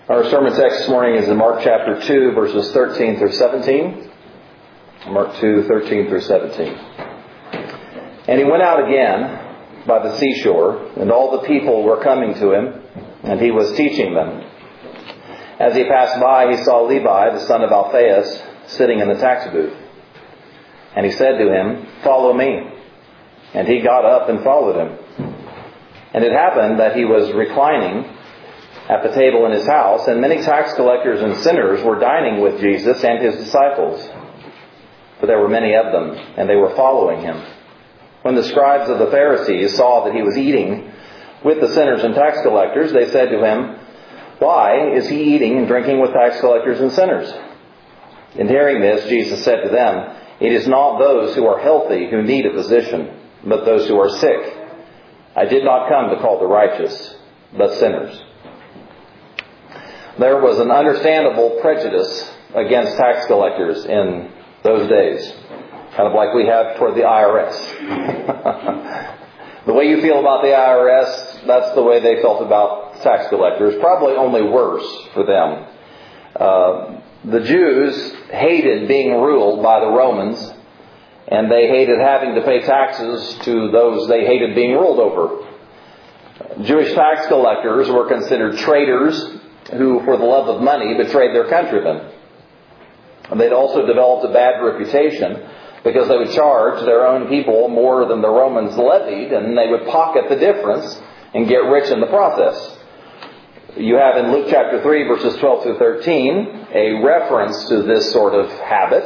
Our sermon text this morning is in Mark chapter 2, verses 13 through 17. Mark 2, 13 through 17. And he went out again by the seashore, and all the people were coming to him, and he was teaching them. As he passed by, he saw Levi, the son of Alphaeus, sitting in the tax booth. And he said to him, "Follow me." And he got up and followed him. And it happened that he was reclining at the table in his house, and many tax collectors and sinners were dining with Jesus and his disciples. For there were many of them, and they were following him. When the scribes of the Pharisees saw that he was eating with the sinners and tax collectors, they said to him, "Why is he eating and drinking with tax collectors and sinners?" And hearing this, Jesus said to them, "It is not those who are healthy who need a physician, but those who are sick. I did not come to call the righteous, but sinners." There was an understandable prejudice against tax collectors in those days. Kind of like we have toward the IRS. The way you feel about the IRS, that's the way they felt about tax collectors. Probably only worse for them. The Jews hated being ruled by the Romans, and they hated having to pay taxes to those they hated being ruled over. Jewish tax collectors were considered traitors who, for the love of money, betrayed their countrymen. They'd also developed a bad reputation because they would charge their own people more than the Romans levied, and they would pocket the difference and get rich in the process. You have in Luke chapter 3, verses 12 through 13, a reference to this sort of habit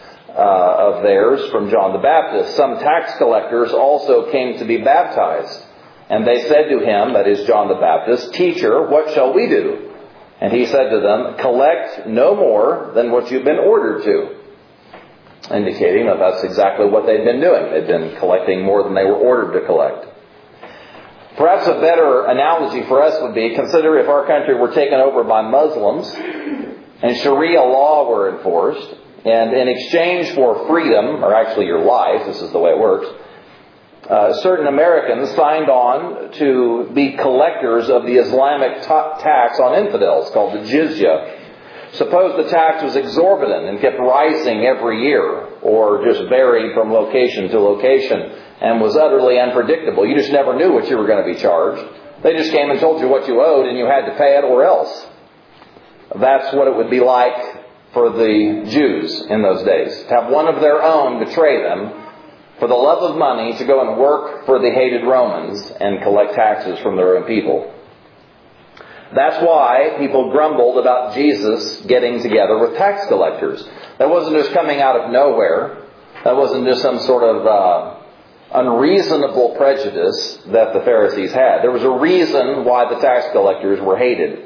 of theirs from John the Baptist. Some tax collectors also came to be baptized, and they said to him, that is John the Baptist, "Teacher, what shall we do?" And he said to them, "Collect no more than what you've been ordered to." Indicating that that's exactly what they'd been doing. They'd been collecting more than they were ordered to collect. Perhaps a better analogy for us would be, consider if our country were taken over by Muslims and Sharia law were enforced, and in exchange for freedom, or actually your life, this is the way it works, certain Americans signed on to be collectors of the Islamic tax on infidels, called the jizya. Suppose the tax was exorbitant and kept rising every year, or just varied from location to location, and was utterly unpredictable. You just never knew what you were going to be charged. They just came and told you what you owed, and you had to pay it or else. That's what it would be like for the Jews in those days. To have one of their own betray them for the love of money, to go and work for the hated Romans and collect taxes from their own people. That's why people grumbled about Jesus getting together with tax collectors. That wasn't just coming out of nowhere. That wasn't just some sort of unreasonable prejudice that the Pharisees had. There was a reason why the tax collectors were hated.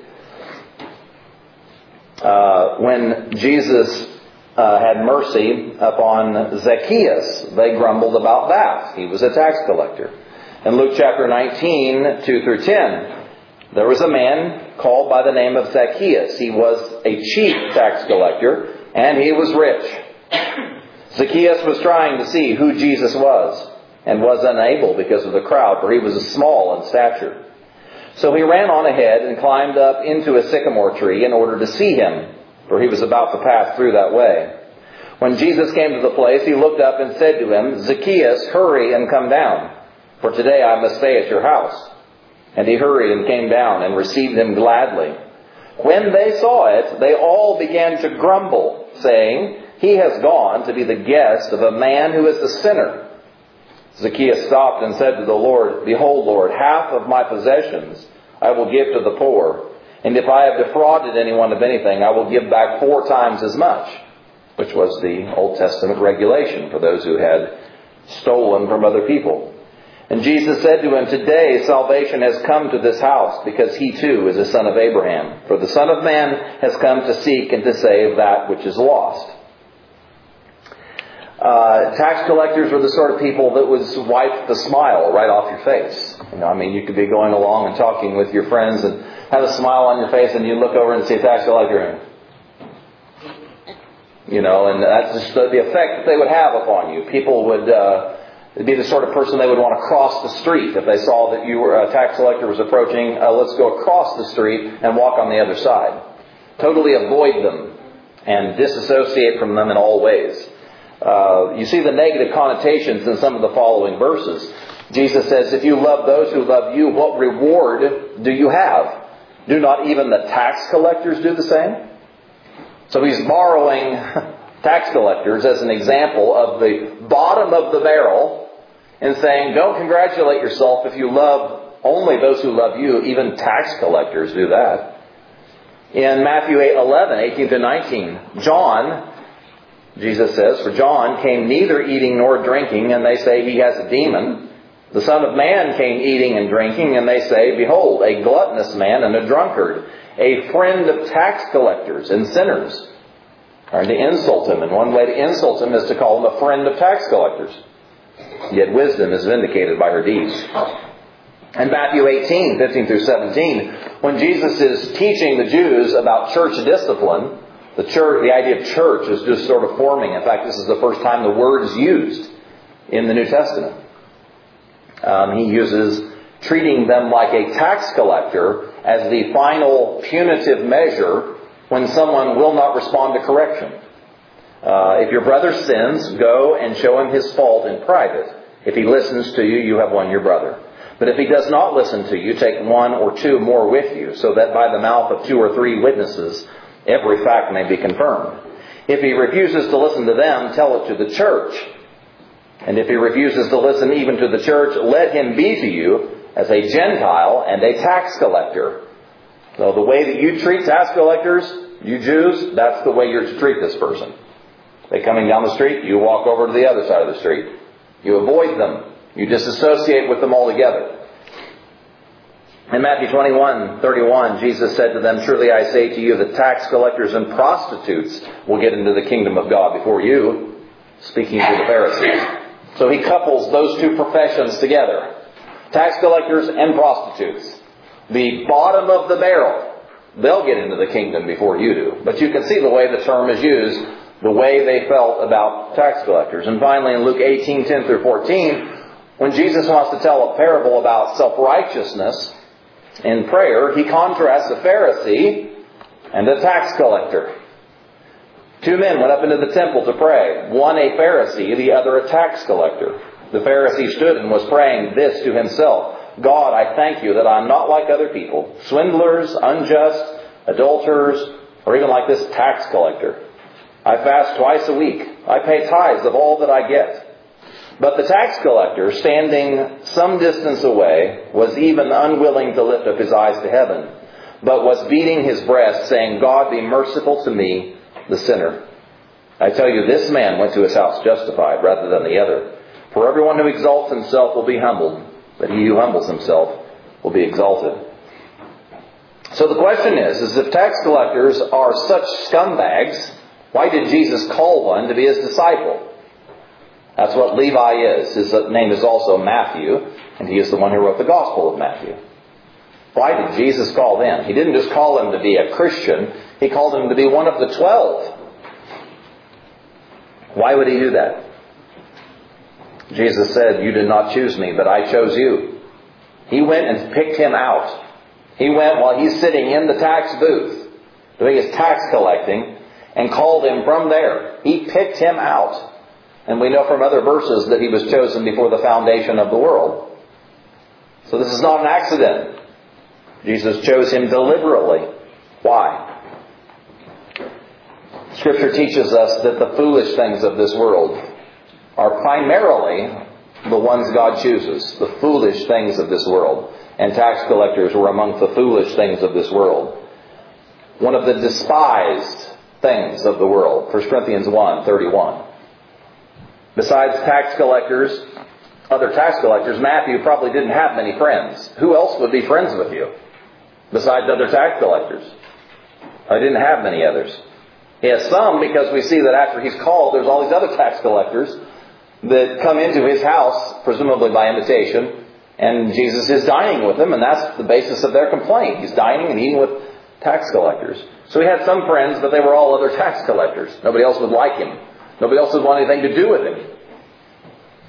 When Jesus had mercy upon Zacchaeus, they grumbled about that. He was a tax collector. In Luke chapter 19, 2 through 10, there was a man called by the name of Zacchaeus. He was a chief tax collector, and he was rich. Zacchaeus was trying to see who Jesus was, and was unable because of the crowd, for he was small in stature. So he ran on ahead and climbed up into a sycamore tree in order to see him, for he was about to pass through that way. When Jesus came to the place, he looked up and said to him, "Zacchaeus, hurry and come down, for today I must stay at your house." And he hurried and came down and received him gladly. When they saw it, they all began to grumble, saying, "He has gone to be the guest of a man who is a sinner." Zacchaeus stopped and said to the Lord, "Behold, Lord, half of my possessions I will give to the poor. And if I have defrauded anyone of anything, I will give back 4 times as much," which was the Old Testament regulation for those who had stolen from other people. And Jesus said to him, "Today salvation has come to this house, because he too is a son of Abraham. For the Son of Man has come to seek and to save that which is lost." Tax collectors were the sort of people that would wipe the smile right off your face. You could be going along and talking with your friends and have a smile on your face, and you look over and see a tax collector, and that's just the effect that they would have upon you. People would It'd be the sort of person they would want to cross the street if they saw that you were a tax collector was approaching. Let's go across the street and walk on the other side. Totally avoid them and disassociate from them in all ways. You see the negative connotations in some of the following verses. Jesus says, if you love those who love you, what reward do you have? Do not even the tax collectors do the same? So he's borrowing tax collectors as an example of the bottom of the barrel and saying, don't congratulate yourself if you love only those who love you. Even tax collectors do that. In Matthew 8:11, 18-19, John, Jesus says, for John came neither eating nor drinking, and they say he has a demon. The Son of Man came eating and drinking, and they say, behold, a gluttonous man and a drunkard, a friend of tax collectors and sinners. Or to insult him. And one way to insult him is to call him a friend of tax collectors. Yet wisdom is vindicated by her deeds. In Matthew 18, 15-17, when Jesus is teaching the Jews about church discipline, the idea of church is just sort of forming. In fact, this is the first time the word is used in the New Testament. He uses treating them like a tax collector as the final punitive measure when someone will not respond to correction. If your brother sins, go and show him his fault in private. If he listens to you, you have won your brother. But if he does not listen to you, take one or two more with you, so that by the mouth of 2 or 3 witnesses, every fact may be confirmed. If he refuses to listen to them, tell it to the church. And if he refuses to listen even to the church, let him be to you as a Gentile and a tax collector. So the way that you treat tax collectors, you Jews, that's the way you're to treat this person. They're coming down the street, you walk over to the other side of the street. You avoid them. You disassociate with them altogether. In Matthew 21:31, Jesus said to them, surely I say to you that tax collectors and prostitutes will get into the kingdom of God before you, speaking to the Pharisees. So he couples those two professions together. Tax collectors and prostitutes. The bottom of the barrel. They'll get into the kingdom before you do. But you can see the way the term is used, the way they felt about tax collectors. And finally in Luke 18:10-14, when Jesus wants to tell a parable about self-righteousness in prayer, he contrasts a Pharisee and a tax collector. 2 men went up into the temple to pray. One a Pharisee, the other a tax collector. The Pharisee stood and was praying this to himself. God, I thank you that I'm not like other people, swindlers, unjust, adulterers, or even like this tax collector. I fast twice a week. I pay tithes of all that I get. But the tax collector, standing some distance away, was even unwilling to lift up his eyes to heaven, but was beating his breast, saying, God, be merciful to me, the sinner. I tell you, this man went to his house justified rather than the other. For everyone who exalts himself will be humbled, but he who humbles himself will be exalted. So the question is if tax collectors are such scumbags, why did Jesus call one to be his disciple? That's what Levi is. His name is also Matthew, and he is the one who wrote the Gospel of Matthew. Why did Jesus call them? He didn't just call them to be a Christian. He called them to be one of the 12. Why would he do that? Jesus said, you did not choose me, but I chose you. He went and picked him out. He went while he's sitting in the tax booth, doing his tax collecting, and called him from there. He picked him out. And we know from other verses that he was chosen before the foundation of the world. So this is not an accident. Jesus chose him deliberately. Why? Scripture teaches us that the foolish things of this world are primarily the ones God chooses. The foolish things of this world. And tax collectors were among the foolish things of this world. One of the despised things of the world. 1 Corinthians 1:31. Besides tax collectors, other tax collectors, Matthew probably didn't have many friends. Who else would be friends with you besides other tax collectors? I didn't have many others. He has some because we see that after he's called, there's all these other tax collectors that come into his house, presumably by invitation, and Jesus is dining with them, and that's the basis of their complaint. He's dining and eating with tax collectors. So he had some friends, but they were all other tax collectors. Nobody else would like him. Nobody else would want anything to do with him.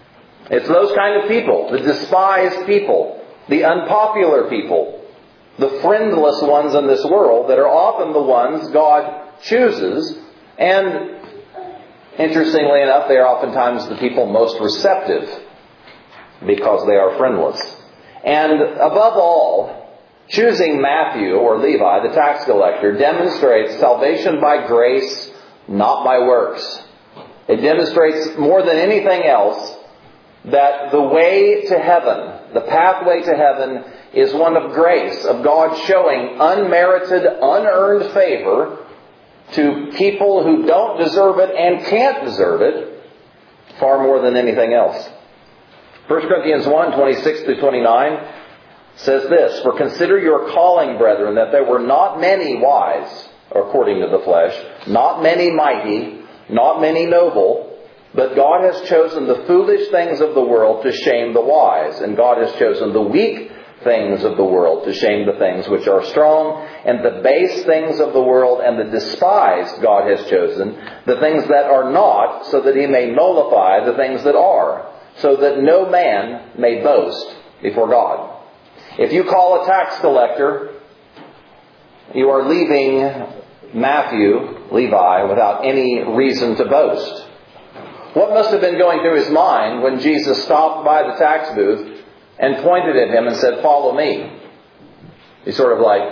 It's those kind of people, the despised people, the unpopular people, the friendless ones in this world that are often the ones God chooses. And interestingly enough, they are oftentimes the people most receptive because they are friendless. And above all, choosing Matthew or Levi, the tax collector, demonstrates salvation by grace, not by works. It demonstrates more than anything else that the way to heaven, the pathway to heaven, is one of grace, of God showing unmerited, unearned favor to people who don't deserve it and can't deserve it far more than anything else. 1 Corinthians 1, 26 through 29 says this, "For consider your calling, brethren, that there were not many wise, according to the flesh, not many mighty, not many noble, but God has chosen the foolish things of the world to shame the wise, and God has chosen the weak things of the world to shame the things which are strong, and the base things of the world and the despised God has chosen, the things that are not, so that He may nullify the things that are, so that no man may boast before God." If you call a tax collector, you are leaving Matthew, Levi, without any reason to boast. What must have been going through his mind when Jesus stopped by the tax booth and pointed at him and said, "Follow me"? He's sort of like,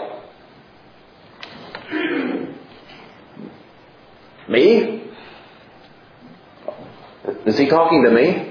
"Me? Is he talking to me?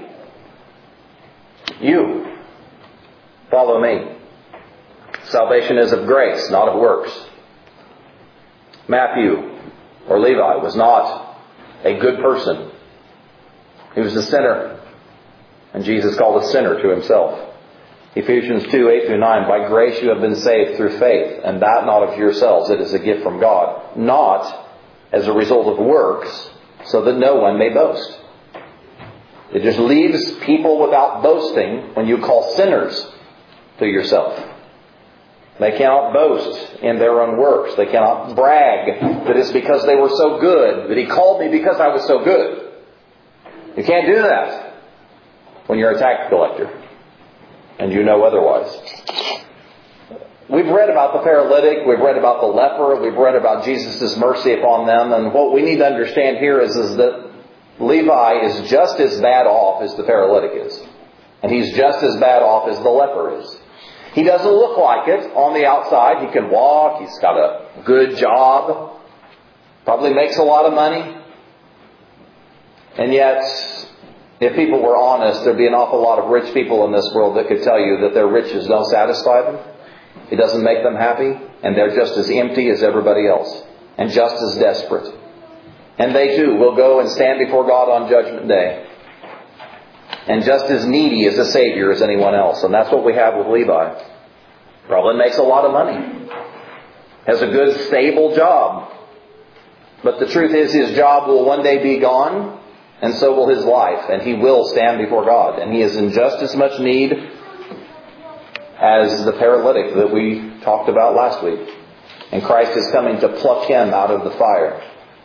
You. Follow me." Salvation is of grace, not of works. Matthew, or Levi, was not a good person. He was a sinner. And Jesus called a sinner to Himself. Ephesians 2, 8 through 9, "By grace you have been saved through faith, and that not of yourselves, it is a gift from God, not as a result of works, so that no one may boast." It just leaves people without boasting when you call sinners to yourself. They cannot boast in their own works. They cannot brag that it's because they were so good, that He called me because I was so good. You can't do that when you're a tax collector and you know otherwise. We've read about the paralytic, we've read about the leper, we've read about Jesus' mercy upon them, and what we need to understand here is that Levi is just as bad off as the paralytic is. And he's just as bad off as the leper is. He doesn't look like it on the outside. He can walk, he's got a good job, probably makes a lot of money. And yet, if people were honest, there'd be an awful lot of rich people in this world that could tell you that their riches don't satisfy them. It doesn't make them happy. And they're just as empty as everybody else. And just as desperate. And they too will go and stand before God on Judgment Day. And just as needy as a Savior as anyone else. And that's what we have with Levi. Probably makes a lot of money. Has a good, stable job. But the truth is, his job will one day be gone. And so will his life. And he will stand before God. And he is in just as much need as the paralytic that we talked about last week. And Christ is coming to pluck him out of the fire.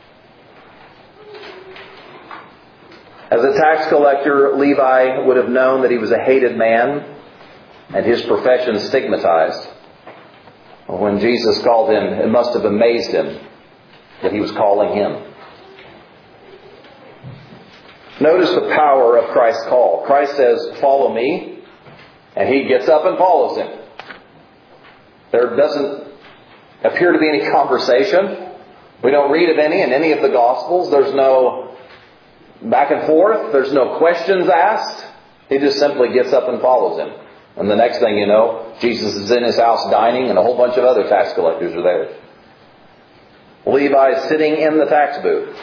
As a tax collector, Levi would have known that he was a hated man and his profession stigmatized. When Jesus called him, it must have amazed him that He was calling him. Notice the power of Christ's call. Christ says, "Follow me," and he gets up and follows him. There doesn't appear to be any conversation. We don't read of any in any of the Gospels. There's no back and forth. There's no questions asked. He just simply gets up and follows him. And the next thing you know, Jesus is in his house dining and a whole bunch of other tax collectors are there. Levi is sitting in the tax booth.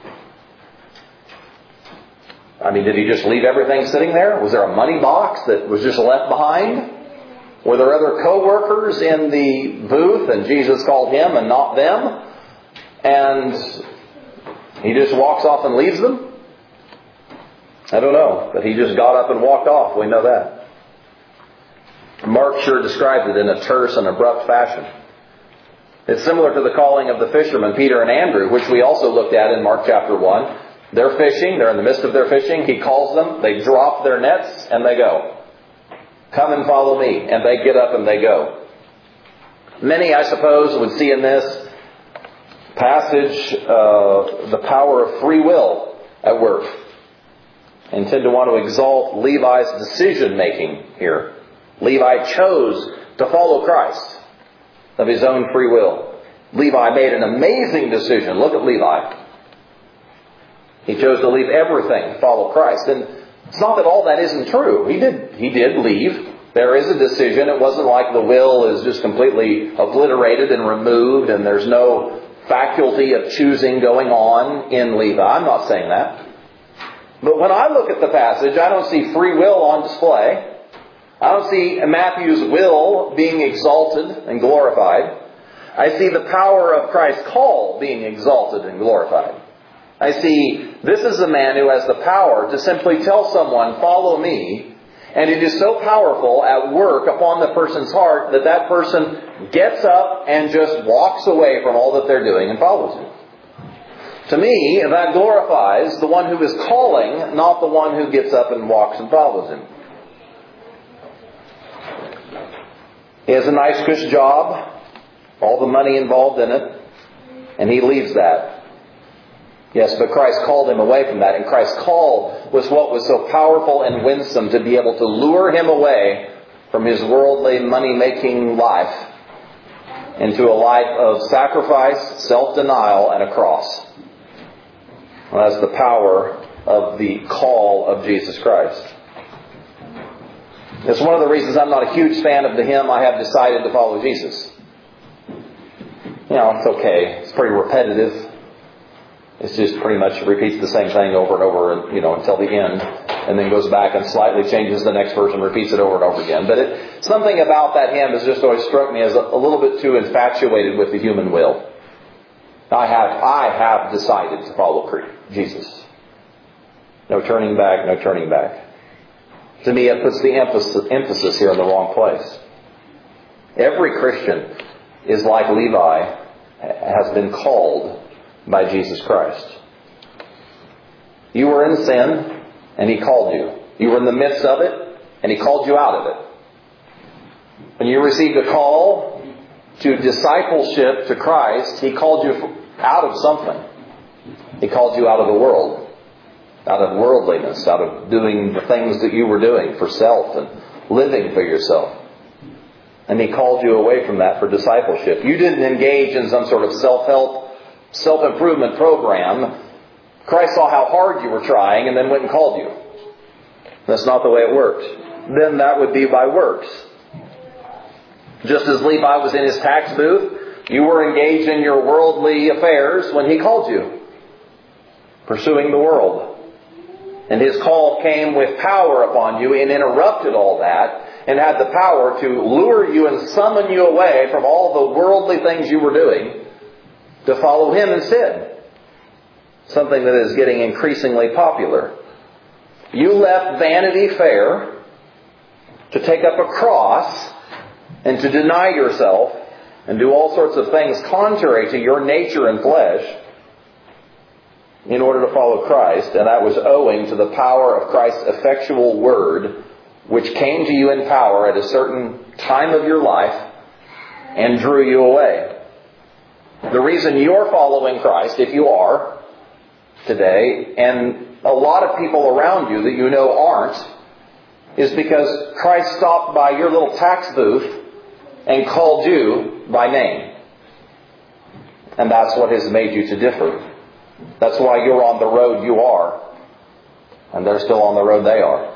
I mean, did he just leave everything sitting there? Was there a money box that was just left behind? Were there other co-workers in the booth and Jesus called him and not them? And he just walks off and leaves them? I don't know, but he just got up and walked off. We know that. Mark sure describes it in a terse and abrupt fashion. It's similar to the calling of the fishermen, Peter and Andrew, which we also looked at in Mark chapter 1. They're fishing. They're in the midst of their fishing. He calls them. They drop their nets and they go. Come and follow me. And they get up and they go. Many, I suppose, would see in this passage the power of free will at work, and tend to want to exalt Levi's decision-making here. Levi chose to follow Christ of his own free will. Levi made an amazing decision. Look at Levi. He chose to leave everything to follow Christ. And it's not that all that isn't true. He did leave. There is a decision. It wasn't like the will is just completely obliterated and removed and there's no faculty of choosing going on in Levi. I'm not saying that. But when I look at the passage, I don't see free will on display. I don't see Matthew's will being exalted and glorified. I see the power of Christ's call being exalted and glorified. I see this is a man who has the power to simply tell someone, follow me. And it is so powerful at work upon the person's heart that that person gets up and just walks away from all that they're doing and follows him. To me, that glorifies the one who is calling, not the one who gets up and walks and follows him. He has a nice, cush job, all the money involved in it, and he leaves that. Yes, but Christ called him away from that. And Christ's call was what was so powerful and winsome to be able to lure him away from his worldly, money-making life into a life of sacrifice, self-denial, and a cross. Well, that's the power of the call of Jesus Christ. It's one of the reasons I'm not a huge fan of the hymn, I have decided to follow Jesus. It's okay. It's pretty repetitive. It's just pretty much repeats the same thing over and over, until the end. And then goes back and slightly changes the next verse and repeats it over and over again. But something about that hymn has just always struck me as a little bit too infatuated with the human will. I have decided to follow Jesus. No turning back, no turning back. To me, it puts the emphasis here in the wrong place. Every Christian is like Levi, has been called by Jesus Christ. You were in sin, and He called you. You were in the midst of it, and He called you out of it. When you received a call to discipleship to Christ, He called you out of something. He called you out of the world, out of worldliness, out of doing the things that you were doing for self and living for yourself. And He called you away from that for discipleship. You didn't engage in some sort of self-help, self-improvement program. Christ saw how hard you were trying and then went and called you. That's not the way it works. Then that would be by works. Just as Levi was in his tax booth, you were engaged in your worldly affairs when he called you, pursuing the world. And his call came with power upon you and interrupted all that and had the power to lure you and summon you away from all the worldly things you were doing to follow Him instead. Something that is getting increasingly popular. You left Vanity Fair to take up a cross and to deny yourself and do all sorts of things contrary to your nature and flesh in order to follow Christ. And that was owing to the power of Christ's effectual word, which came to you in power at a certain time of your life and drew you away. The reason you're following Christ, if you are today, and a lot of people around you that you know aren't, is because Christ stopped by your little tax booth and called you by name. And that's what has made you to differ. That's why you're on the road you are, and they're still on the road they are.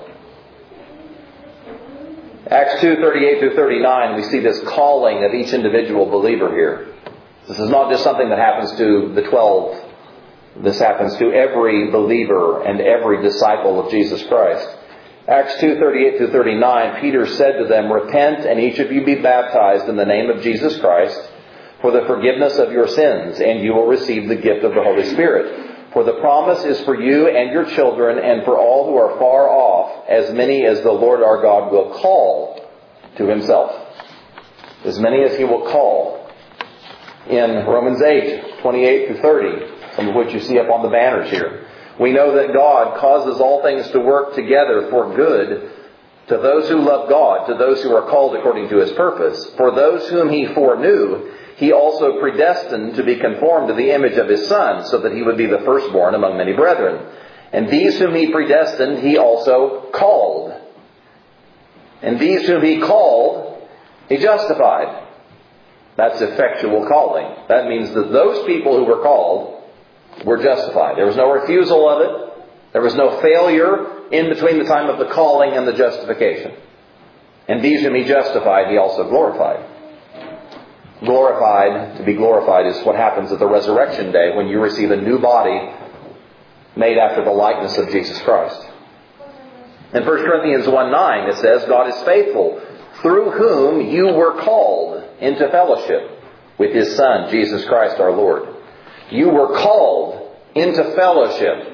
Acts 2:38-39, we see this calling of each individual believer here. This is not just something that happens to the 12. This happens to every believer and every disciple of Jesus Christ. Acts 2:38-39, Peter said to them, "Repent and each of you be baptized in the name of Jesus Christ for the forgiveness of your sins, and you will receive the gift of the Holy Spirit. For the promise is for you and your children and for all who are far off, as many as the Lord our God will call to Himself." As many as He will call. In Romans 8:28-30, some of which you see up on the banners here, We know that God causes all things to work together for good to those who love God, to those who are called according to His purpose. For those whom He foreknew, He also predestined to be conformed to the image of His Son, so that He would be the firstborn among many brethren. And these whom He predestined, He also called. And these whom He called, He justified. That's effectual calling. That means that those people who were called were justified. There was no refusal of it. There was no failure in between the time of the calling and the justification. And these whom He justified, He also glorified. Glorified, to be glorified, is what happens at the resurrection day when you receive a new body made after the likeness of Jesus Christ. In 1 Corinthians 1:9 it says, God is faithful, through whom you were called into fellowship with His Son, Jesus Christ our Lord. You were called into fellowship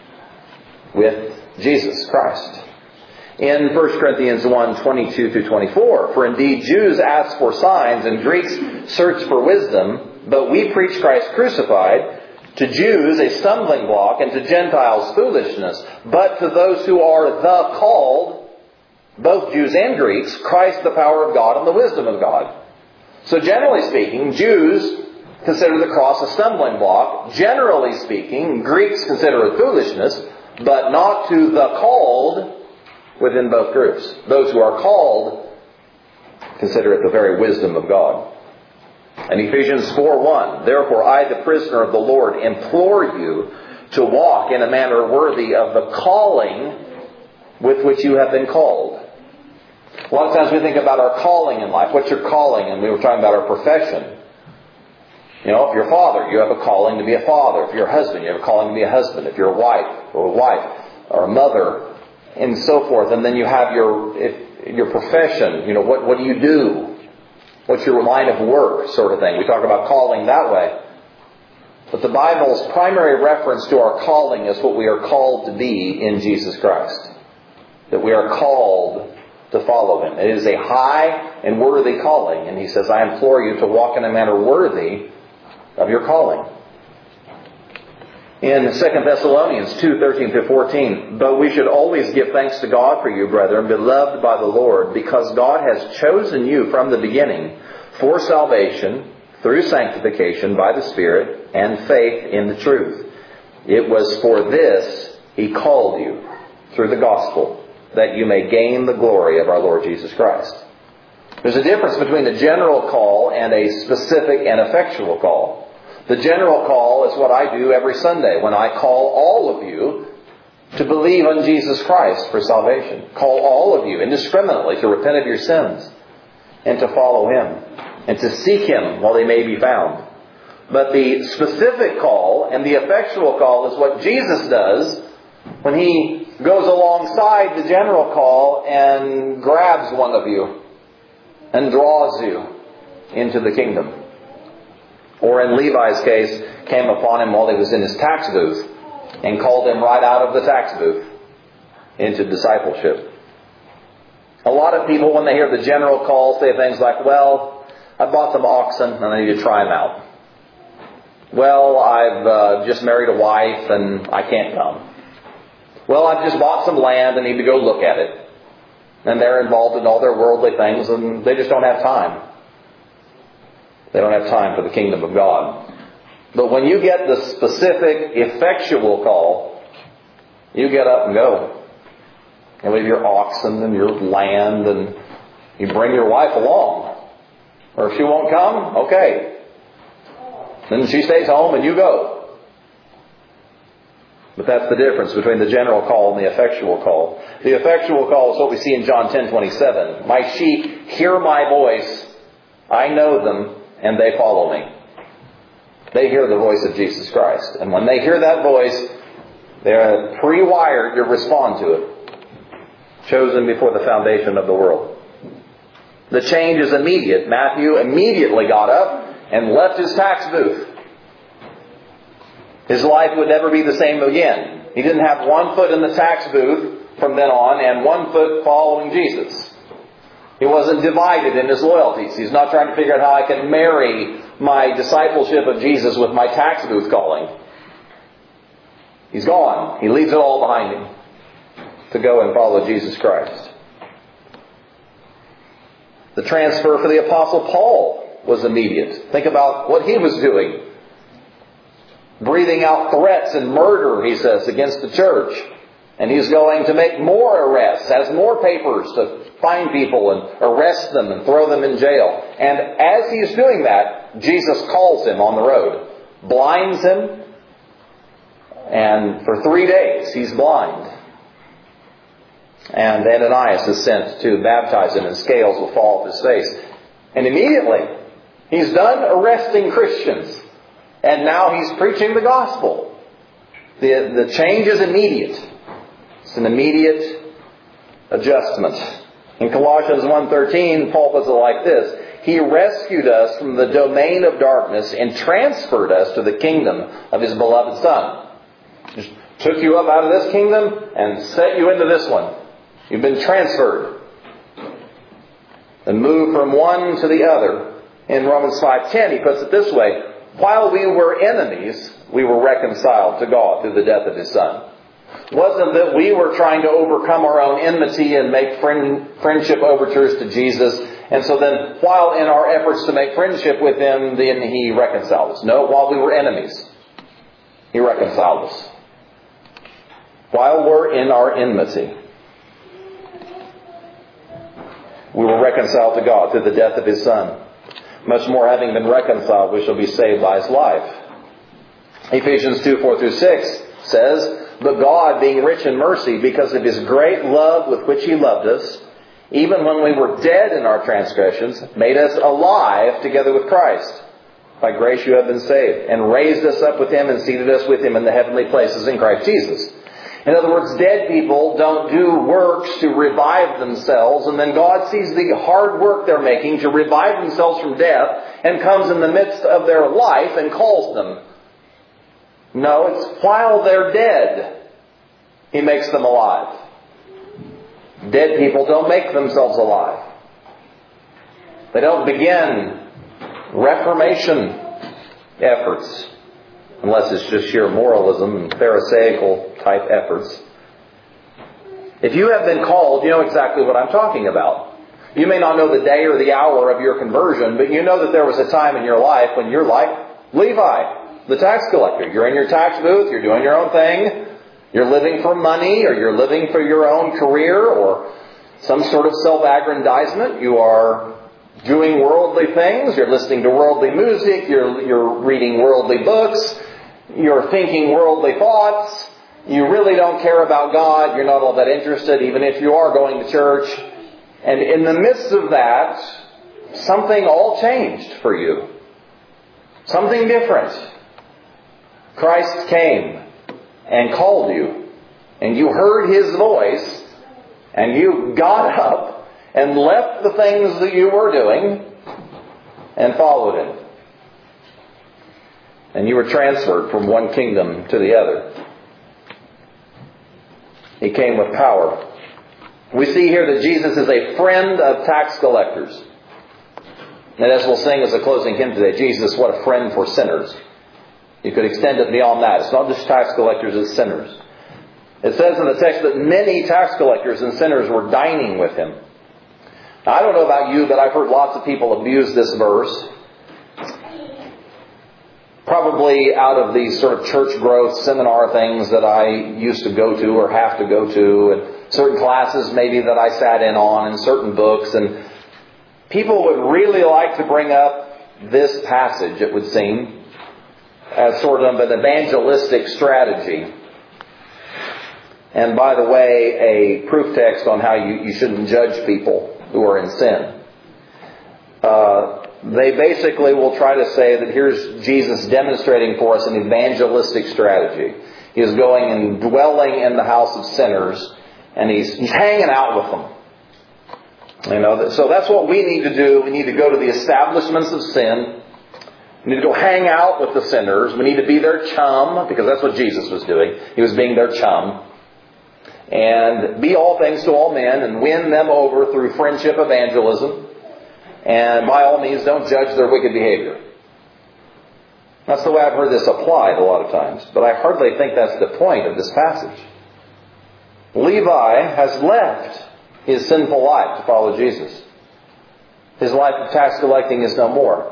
with Jesus Christ. In 1 Corinthians 1:22-24, for indeed Jews ask for signs and Greeks search for wisdom, but we preach Christ crucified, to Jews a stumbling block, and to Gentiles foolishness. But to those who are the called, both Jews and Greeks, Christ the power of God and the wisdom of God. So generally speaking, Jews consider the cross a stumbling block. Generally speaking, Greeks consider it foolishness, but not to the called within both groups. Those who are called consider it the very wisdom of God. And Ephesians 4:1, therefore I, the prisoner of the Lord, implore you to walk in a manner worthy of the calling with which you have been called. A lot of times we think about our calling in life. What's your calling? And we were talking about our profession. You know, if you're a father, you have a calling to be a father. If you're a husband, you have a calling to be a husband. If you're a wife or a mother, and so forth. And then you have your profession. You know, what do you do? What's your line of work, sort of thing. We talk about calling that way. But the Bible's primary reference to our calling is what we are called to be in Jesus Christ. That we are called to follow Him. It is a high and worthy calling. And He says, I implore you to walk in a manner worthy of your calling. In 2 Thessalonians 2:13-14, but we should always give thanks to God for you, brethren, beloved by the Lord, because God has chosen you from the beginning for salvation through sanctification by the Spirit and faith in the truth. It was for this He called you through the gospel, that you may gain the glory of our Lord Jesus Christ. There's a difference between a general call and a specific and effectual call. The general call is what I do every Sunday when I call all of you to believe on Jesus Christ for salvation. Call all of you indiscriminately to repent of your sins and to follow Him and to seek Him while they may be found. But the specific call and the effectual call is what Jesus does when He goes alongside the general call and grabs one of you and draws you into the kingdom. Or in Levi's case, came upon him while he was in his tax booth and called him right out of the tax booth into discipleship. A lot of people, when they hear the general call, say things like, well, I bought some oxen and I need to try them out. Well, I've just married a wife and I can't come. Well, I've just bought some land and need to go look at it. And they're involved in all their worldly things and they just don't have time. They don't have time for the kingdom of God. But when you get the specific, effectual call, you get up and go. You leave your oxen and your land and you bring your wife along. Or if she won't come, okay. Then she stays home and you go. But that's the difference between the general call and the effectual call. The effectual call is what we see in John 10:27. My sheep hear my voice. I know them. And they follow me. They hear the voice of Jesus Christ. And when they hear that voice, they're pre-wired to respond to it. Chosen before the foundation of the world. The change is immediate. Matthew immediately got up and left his tax booth. His life would never be the same again. He didn't have one foot in the tax booth from then on and one foot following Jesus. He wasn't divided in his loyalties. He's not trying to figure out how I can marry my discipleship of Jesus with my tax booth calling. He's gone. He leaves it all behind him to go and follow Jesus Christ. The transfer for the Apostle Paul was immediate. Think about what he was doing. Breathing out threats and murder, he says, against the church. And he's going to make more arrests, has more papers to find people and arrest them and throw them in jail. And as he's doing that, Jesus calls him on the road, blinds him, and for 3 days he's blind. And Ananias is sent to baptize him, and scales will fall off his face. And immediately, he's done arresting Christians. And now he's preaching the gospel. The change is immediate. It's an immediate adjustment. In Colossians 1:13, Paul puts it like this: He rescued us from the domain of darkness and transferred us to the kingdom of His beloved Son. Just took you up out of this kingdom and set you into this one. You've been transferred. And moved from one to the other. In Romans 5:10, he puts it this way: While we were enemies, we were reconciled to God through the death of His Son. It wasn't that we were trying to overcome our own enmity and make friendship overtures to Jesus. And so then, while in our efforts to make friendship with Him, then He reconciled us. No, while we were enemies, He reconciled us. While we're in our enmity, we were reconciled to God through the death of His Son. Much more, having been reconciled, we shall be saved by His life. Ephesians 2:4-6 says, But God, being rich in mercy, because of His great love with which He loved us, even when we were dead in our transgressions, made us alive together with Christ. By grace you have been saved, and raised us up with Him and seated us with Him in the heavenly places in Christ Jesus. In other words, dead people don't do works to revive themselves, and then God sees the hard work they're making to revive themselves from death and comes in the midst of their life and calls them. No, it's while they're dead, He makes them alive. Dead people don't make themselves alive. They don't begin Reformation efforts, unless it's just sheer moralism and Pharisaical type efforts. If you have been called, you know exactly what I'm talking about. You may not know the day or the hour of your conversion, but you know that there was a time in your life when you're like Levi, the tax collector. You're in your tax booth, you're doing your own thing, you're living for money, or you're living for your own career, or some sort of self-aggrandizement. You are doing worldly things, you're listening to worldly music, you're reading worldly books, you're thinking worldly thoughts, you really don't care about God, you're not all that interested, even if you are going to church. And in the midst of that, something all changed for you. Something different. Christ came and called you, and you heard His voice, and you got up and left the things that you were doing and followed Him. And you were transferred from one kingdom to the other. He came with power. We see here that Jesus is a friend of tax collectors. And as we'll sing as a closing hymn today, Jesus, what a friend for sinners. You could extend it beyond that. It's not just tax collectors, it's sinners. It says in the text that many tax collectors and sinners were dining with Him. Now, I don't know about you, but I've heard lots of people abuse this verse. Probably out of these sort of church growth seminar things that I used to go to or have to go to, and certain classes maybe that I sat in on, and certain books. And people would really like to bring up this passage, it would seem, as sort of an evangelistic strategy. And by the way, a proof text on how you shouldn't judge people who are in sin. They basically will try to say that here's Jesus demonstrating for us an evangelistic strategy. He is going and dwelling in the house of sinners, and he's hanging out with them. You know, so that's what we need to do. We need to go to the establishments of sin. We need to go hang out with the sinners. We need to be their chum, because that's what Jesus was doing. He was being their chum. And be all things to all men and win them over through friendship evangelism. And by all means, don't judge their wicked behavior. That's the way I've heard this applied a lot of times. But I hardly think that's the point of this passage. Levi has left his sinful life to follow Jesus. His life of tax collecting is no more.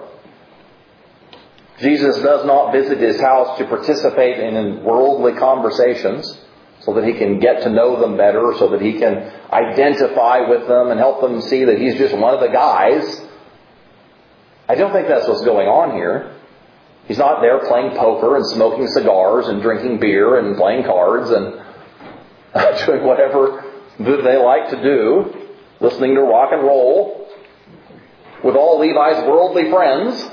Jesus does not visit his house to participate in worldly conversations so that he can get to know them better, so that he can identify with them and help them see that he's just one of the guys. I don't think that's what's going on here. He's not there playing poker and smoking cigars and drinking beer and playing cards and doing whatever that they like to do, listening to rock and roll with all Levi's worldly friends.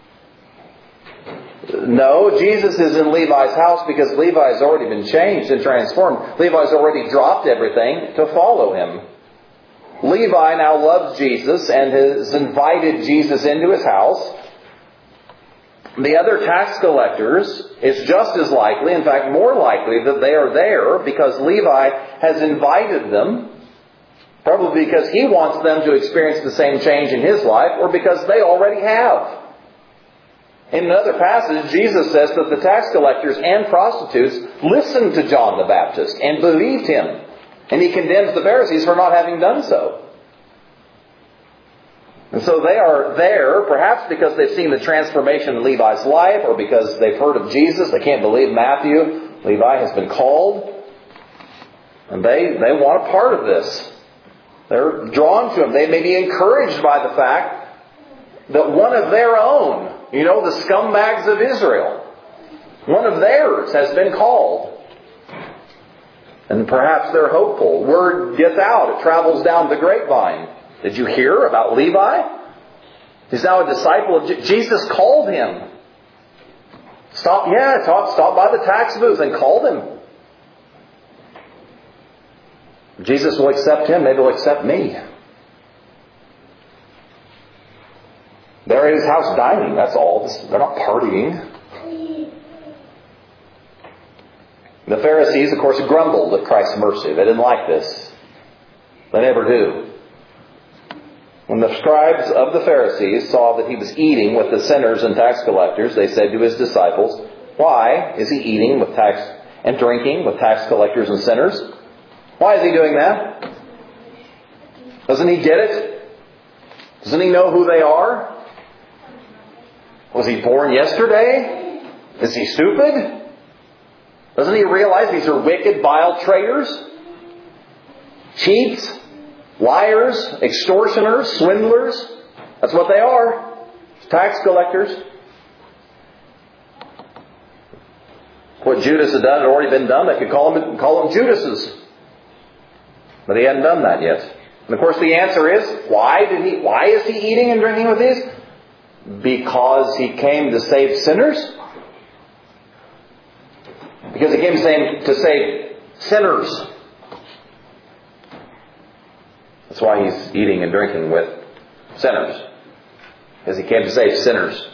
No, Jesus is in Levi's house because Levi's already been changed and transformed. Levi's already dropped everything to follow him. Levi now loves Jesus and has invited Jesus into his house. The other tax collectors, it's just as likely, in fact more likely, that they are there because Levi has invited them, probably because he wants them to experience the same change in his life, or because they already have. In another passage, Jesus says that the tax collectors and prostitutes listened to John the Baptist and believed him. And he condemns the Pharisees for not having done so. And so they are there, perhaps because they've seen the transformation in Levi's life, or because they've heard of Jesus. They can't believe Matthew. Levi has been called. And they want a part of this. They're drawn to him. They may be encouraged by the fact that one of their own, the scumbags of Israel, one of theirs has been called. And perhaps they're hopeful. Word gets out. It travels down the grapevine. Did you hear about Levi? He's now a disciple of Jesus. Called him. Stop by the tax booth and called him. Jesus will accept him. Maybe he'll accept me. They're in his house dining, that's all. They're not partying. The Pharisees, of course, grumbled at Christ's mercy. They didn't like this. They never do. When the scribes of the Pharisees saw that he was eating with the sinners and tax collectors, they said to his disciples, "Why is he eating with tax and drinking with tax collectors and sinners?" Why is he doing that? Doesn't he get it? Doesn't he know who they are? Was he born yesterday? Is he stupid? Doesn't he realize these are wicked, vile traitors? Cheats, liars, extortioners, swindlers. That's what they are. Tax collectors. What Judas had done had already been done. They could call them Judases. But he hadn't done that yet. And of course the answer is, why is he eating and drinking with these? Because he came to save sinners? Because he came to save sinners. That's why he's eating and drinking with sinners. Because he came to save sinners.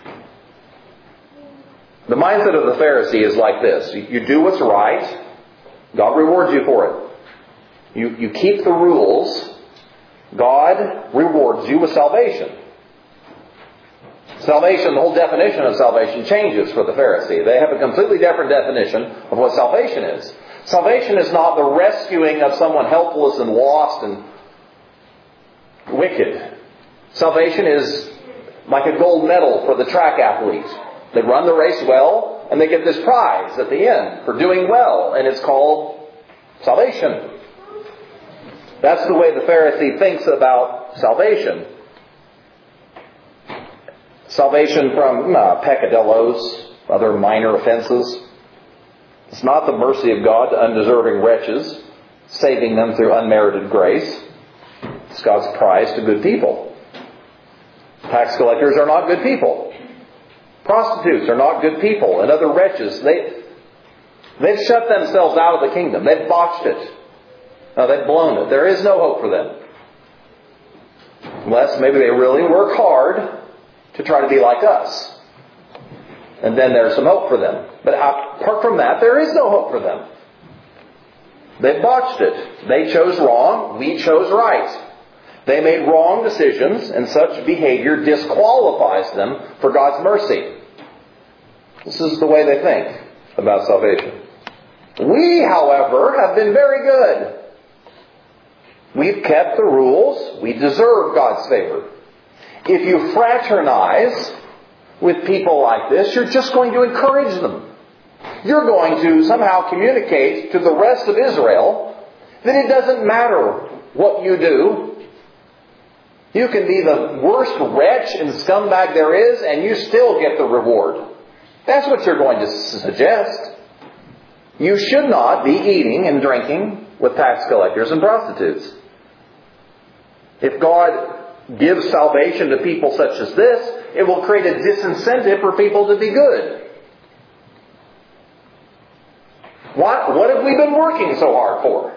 The mindset of the Pharisee is like this. You do what's right. God rewards you for it. You keep the rules. God rewards you with salvation. Salvation, the whole definition of salvation changes for the Pharisee. They have a completely different definition of what salvation is. Salvation is not the rescuing of someone helpless and lost and wicked. Salvation is like a gold medal for the track athlete. They run the race well, and they get this prize at the end for doing well, and it's called salvation. That's the way the Pharisee thinks about salvation. Salvation from peccadillos, other minor offenses. It's not the mercy of God to undeserving wretches, saving them through unmerited grace. It's God's prize to good people. Tax collectors are not good people. Prostitutes are not good people. And other wretches, they've shut themselves out of the kingdom. They've botched it. No, they've blown it. There is no hope for them. Unless maybe they really work hard to try to be like us. And then there's some hope for them. But apart from that, there is no hope for them. They botched it. They chose wrong. We chose right. They made wrong decisions, and such behavior disqualifies them for God's mercy. This is the way they think about salvation. We, however, have been very good. We've kept the rules. We deserve God's favor. If you fraternize with people like this, you're just going to encourage them. You're going to somehow communicate to the rest of Israel that it doesn't matter what you do. You can be the worst wretch and scumbag there is, and you still get the reward. That's what you're going to suggest. You should not be eating and drinking with tax collectors and prostitutes. If God gives salvation to people such as this, it will create a disincentive for people to be good. What have we been working so hard for?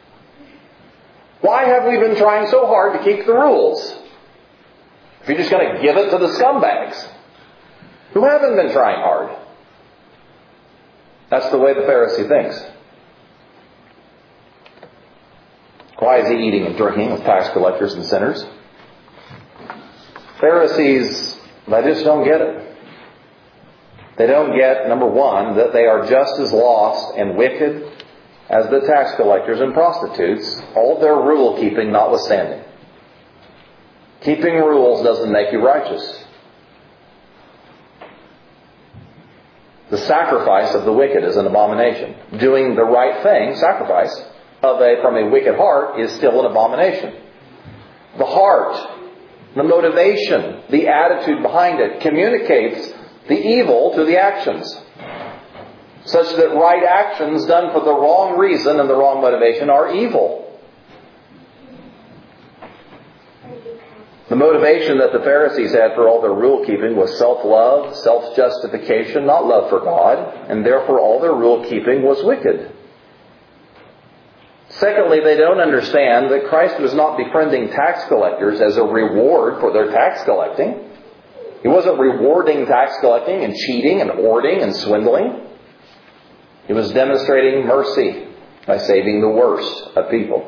Why have we been trying so hard to keep the rules? If you're just going to give it to the scumbags who haven't been trying hard. That's the way the Pharisee thinks. Why is he eating and drinking with tax collectors and sinners? Pharisees, they just don't get it. They don't get, number one, that they are just as lost and wicked as the tax collectors and prostitutes, all of their rule keeping notwithstanding. Keeping rules doesn't make you righteous. The sacrifice of the wicked is an abomination. Doing the right thing, sacrifice, from a wicked heart is still an abomination. The heart, the motivation, the attitude behind it communicates the evil to the actions, such that right actions done for the wrong reason and the wrong motivation are evil. The motivation that the Pharisees had for all their rule keeping was self-love, self-justification, not love for God, and therefore all their rule keeping was wicked. Secondly, they don't understand that Christ was not befriending tax collectors as a reward for their tax collecting. He wasn't rewarding tax collecting and cheating and hoarding and swindling. He was demonstrating mercy by saving the worst of people.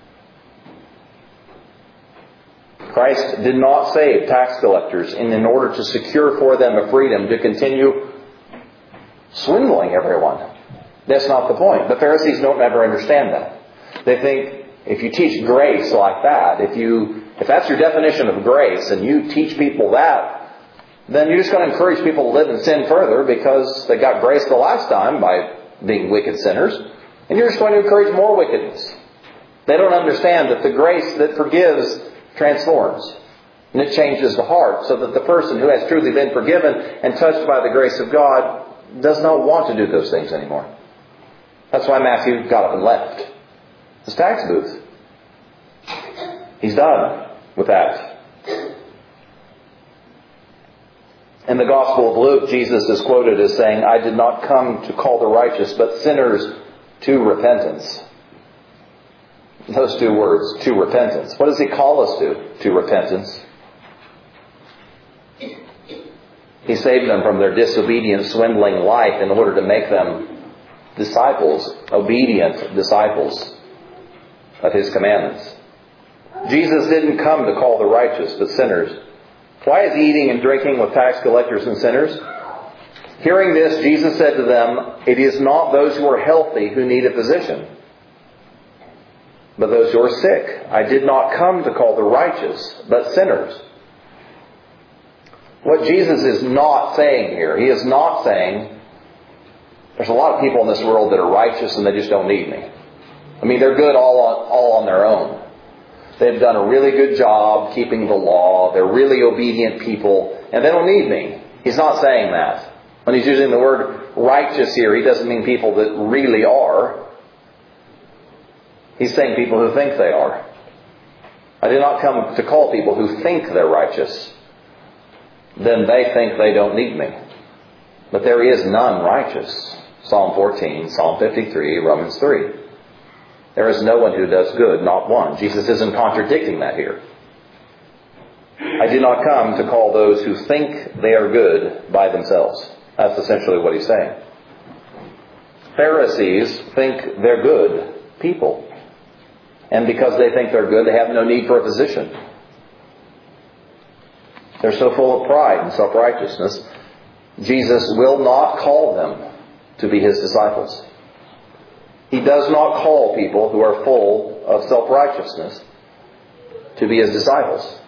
Christ did not save tax collectors in order to secure for them a freedom to continue swindling everyone. That's not the point. The Pharisees don't ever understand that. They think if you teach grace like that, if that's your definition of grace and you teach people that, then you're just going to encourage people to live in sin further because they got grace the last time by being wicked sinners. And you're just going to encourage more wickedness. They don't understand that the grace that forgives transforms. And it changes the heart so that the person who has truly been forgiven and touched by the grace of God does not want to do those things anymore. That's why Matthew got up and left his tax booth. He's done with that. In the Gospel of Luke, Jesus is quoted as saying, "I did not come to call the righteous, but sinners to repentance." Those two words, to repentance. What does He call us to? To repentance. He saved them from their disobedient, swindling life in order to make them disciples, obedient disciples of His commandments. Jesus didn't come to call the righteous, but sinners. Why is He eating and drinking with tax collectors and sinners? Hearing this, Jesus said to them, "It is not those who are healthy who need a physician, but those who are sick. I did not come to call the righteous, but sinners." What Jesus is not saying here, He is not saying, there's a lot of people in this world that are righteous and they just don't need me. I mean, they're good all on their own. They've done a really good job keeping the law. They're really obedient people, and they don't need me. He's not saying that. When He's using the word righteous here, He doesn't mean people that really are. He's saying people who think they are. I did not come to call people who think they're righteous. Then they think they don't need me. But there is none righteous. Psalm 14, Psalm 53, Romans 3. There is no one who does good, not one. Jesus isn't contradicting that here. I did not come to call those who think they are good by themselves. That's essentially what He's saying. Pharisees think they're good people. And because they think they're good, they have no need for a physician. They're so full of pride and self-righteousness Jesus will not call them to be His disciples. He does not call people who are full of self-righteousness to be His disciples.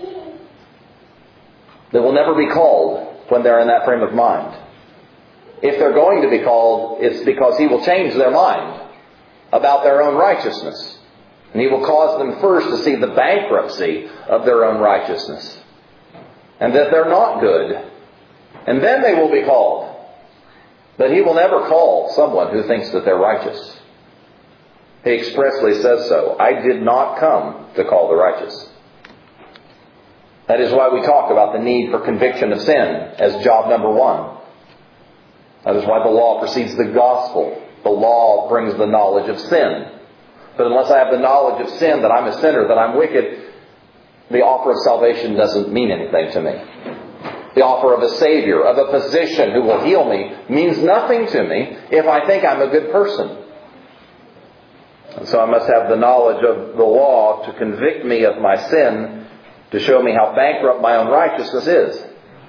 They will never be called when they're in that frame of mind. If they're going to be called, it's because He will change their mind about their own righteousness. And He will cause them first to see the bankruptcy of their own righteousness. And that they're not good. And then they will be called. But He will never call someone who thinks that they're righteous. He expressly says so. I did not come to call the righteous. That is why we talk about the need for conviction of sin as job number one. That is why the law precedes the gospel. The law brings the knowledge of sin. But unless I have the knowledge of sin, that I'm a sinner, that I'm wicked, the offer of salvation doesn't mean anything to me. The offer of a Savior, of a physician who will heal me, means nothing to me if I think I'm a good person. And so I must have the knowledge of the law to convict me of my sin, to show me how bankrupt my own righteousness is.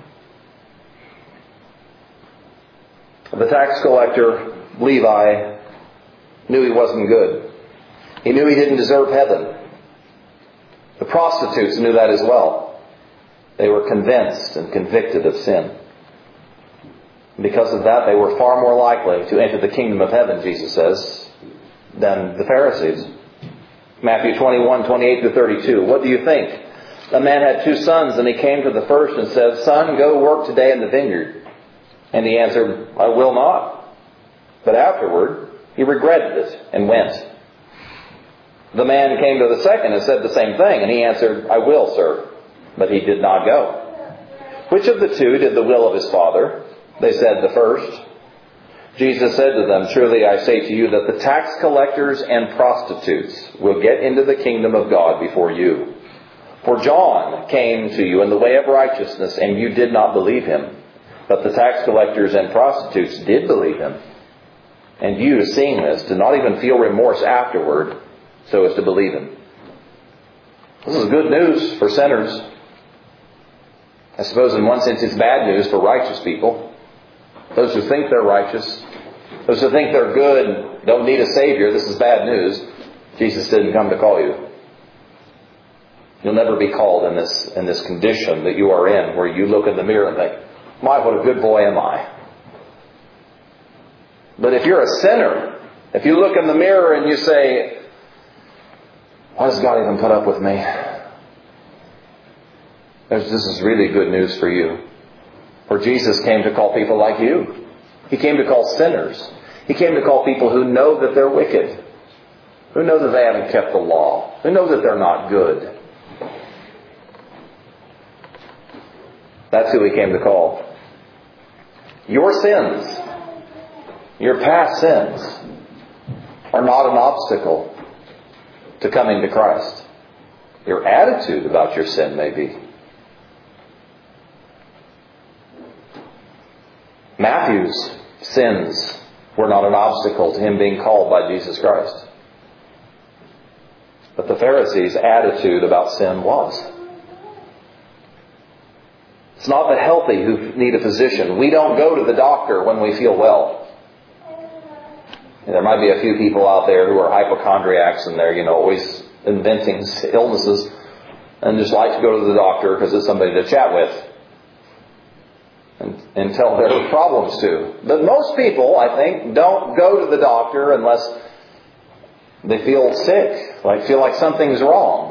The tax collector, Levi, knew he wasn't good. He knew he didn't deserve heaven. The prostitutes knew that as well. They were convinced and convicted of sin. Because of that, they were far more likely to enter the kingdom of heaven, Jesus says, than the Pharisees. Matthew 21:28-32. What do you think? A man had 2 sons, and he came to the first and said, Son, go work today in the vineyard. And he answered, I will not. But afterward, he regretted it and went. The man came to the second and said the same thing, and he answered, I will, sir. But he did not go. Which of the 2 did the will of his father? They said, the first. Jesus said to them, Truly I say to you that the tax collectors and prostitutes will get into the kingdom of God before you. For John came to you in the way of righteousness, and you did not believe him. But the tax collectors and prostitutes did believe him. And you, seeing this, did not even feel remorse afterward, so as to believe him. This is good news for sinners. I suppose in one sense it's bad news for righteous people. Those who think they're righteous, those who think they're good, don't need a Savior, this is bad news. Jesus didn't come to call you. You'll never be called in this condition that you are in, where you look in the mirror and think, my, what a good boy am I. But if you're a sinner, if you look in the mirror and you say, why does God even put up with me? This is really good news for you. For Jesus came to call people like you. He came to call sinners. He came to call people who know that they're wicked. Who know that they haven't kept the law. Who know that they're not good. That's who He came to call. Your sins, your past sins, are not an obstacle to coming to Christ. Your attitude about your sin may be. Matthew's sins were not an obstacle to him being called by Jesus Christ. But the Pharisees' attitude about sin was. It's not the healthy who need a physician. We don't go to the doctor when we feel well. And there might be a few people out there who are hypochondriacs and they're, always inventing illnesses and just like to go to the doctor because it's somebody to chat with and tell their problems to. But most people, I think, don't go to the doctor unless they feel sick, feel like something's wrong.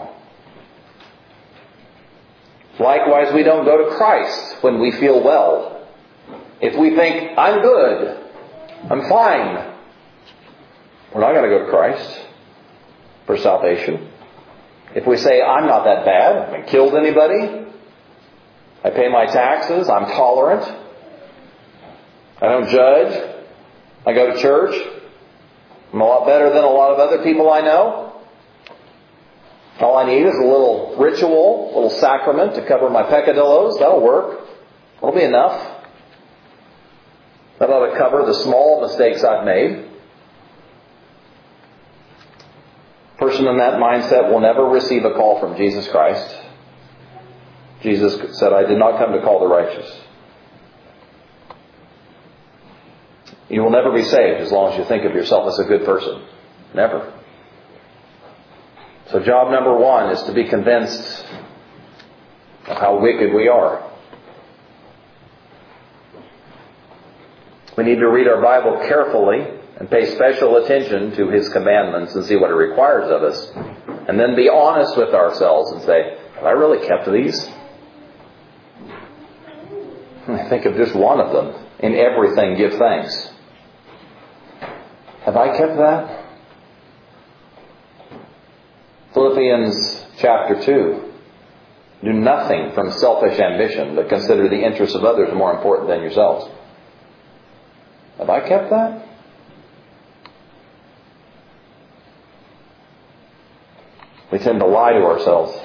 Likewise, we don't go to Christ when we feel well. If we think, I'm good, I'm fine, we're not going to go to Christ for salvation. If we say, I'm not that bad, I haven't killed anybody, I pay my taxes, I'm tolerant, I don't judge, I go to church, I'm a lot better than a lot of other people I know. All I need is a little ritual, a little sacrament to cover my peccadillos. That'll work. That'll be enough. That ought to cover the small mistakes I've made. A person in that mindset will never receive a call from Jesus Christ. Jesus said, I did not come to call the righteous. You will never be saved as long as you think of yourself as a good person. Never. So job number 1 is to be convinced of how wicked we are. We need to read our Bible carefully and pay special attention to His commandments and see what it requires of us. And then be honest with ourselves and say, have I really kept these? I think of just one of them. In everything, give thanks. Have I kept that? Philippians chapter 2. Do nothing from selfish ambition, but consider the interests of others more important than yourselves. Have I kept that? We tend to lie to ourselves.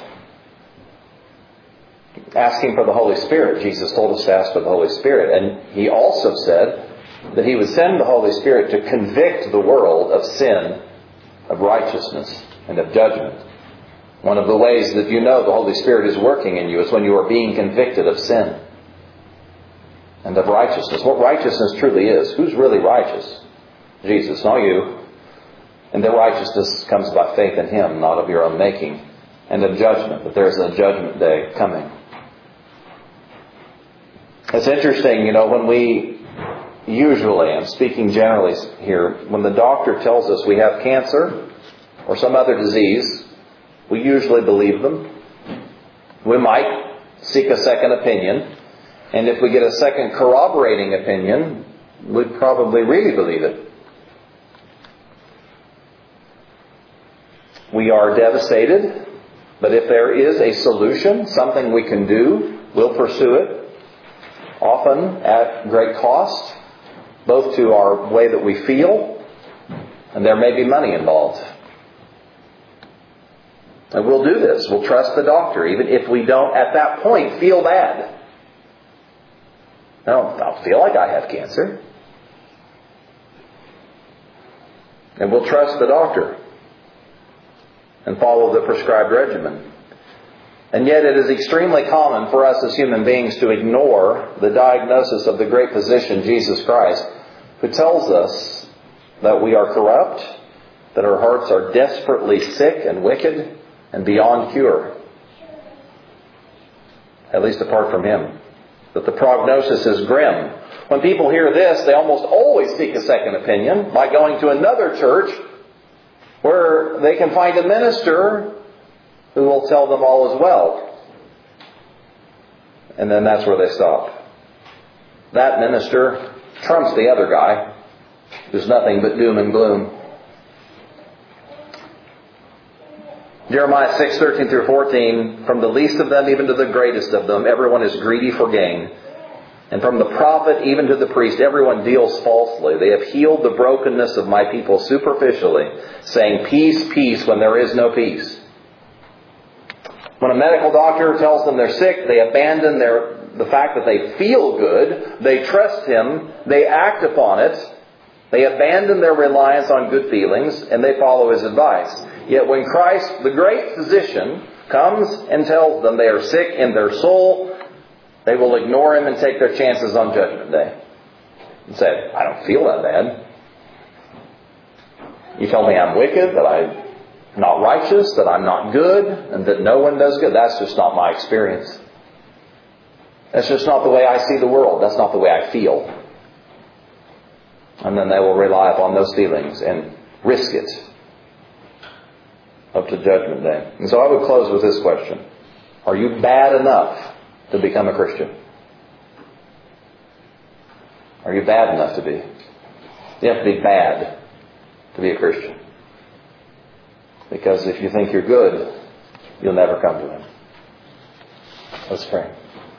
Asking for the Holy Spirit. Jesus told us to ask for the Holy Spirit. And He also said that He would send the Holy Spirit to convict the world of sin, of righteousness, and of judgment. One of the ways that you know the Holy Spirit is working in you is when you are being convicted of sin and of righteousness. What righteousness truly is. Who's really righteous? Jesus, not you. And the righteousness comes by faith in Him, not of your own making. And of judgment, that there's a judgment day coming. It's interesting, when we usually, I'm speaking generally here, when the doctor tells us we have cancer or some other disease, we usually believe them. We might seek a second opinion. And if we get a second corroborating opinion, we'd probably really believe it. We are devastated. But if there is a solution, something we can do, we'll pursue it. Often at great cost, both to our way that we feel, and there may be money involved. And we'll do this. We'll trust the doctor, even if we don't at that point feel bad. I don't feel like I have cancer. And we'll trust the doctor and follow the prescribed regimen. And yet it is extremely common for us as human beings to ignore the diagnosis of the great physician, Jesus Christ, who tells us that we are corrupt, that our hearts are desperately sick and wicked and beyond cure. At least apart from Him. That the prognosis is grim. When people hear this, they almost always seek a second opinion by going to another church where they can find a minister who will tell them all is well. And then that's where they stop. That minister trumps the other guy. There's nothing but doom and gloom. Jeremiah 6:13 through 14, from the least of them even to the greatest of them, everyone is greedy for gain. And from the prophet even to the priest, everyone deals falsely. They have healed the brokenness of my people superficially, saying peace, peace, when there is no peace. When a medical doctor tells them they're sick, they abandon the fact that they feel good. They trust him. They act upon it. They abandon their reliance on good feelings, and they follow his advice. Yet when Christ, the great physician, comes and tells them they are sick in their soul, they will ignore him and take their chances on Judgment Day. And say, I don't feel that bad. You tell me I'm wicked, that I'm not righteous, that I'm not good, and that no one does good. That's just not my experience. That's just not the way I see the world. That's not the way I feel. And then they will rely upon those feelings and risk it up to Judgment Day. And so I would close with this question. Are you bad enough to become a Christian? Are you bad enough to be? You have to be bad to be a Christian. Because if you think you're good, you'll never come to Him. Let's pray.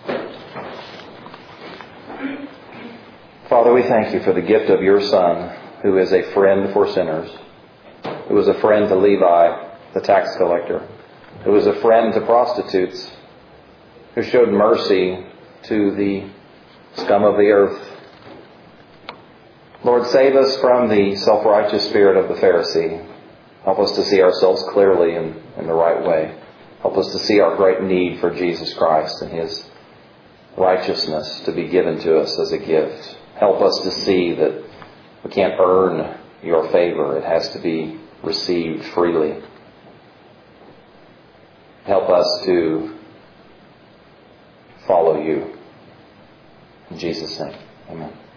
Father, we thank You for the gift of Your Son, who is a friend for sinners, who was a friend to Levi, the tax collector, who was a friend to prostitutes, who showed mercy to the scum of the earth. Lord, save us from the self-righteous spirit of the Pharisee. Help us to see ourselves clearly in the right way. Help us to see our great need for Jesus Christ and His righteousness to be given to us as a gift. Help us to see that We can't earn your favor. It has to be received freely. Help us to follow you. In Jesus' name, amen.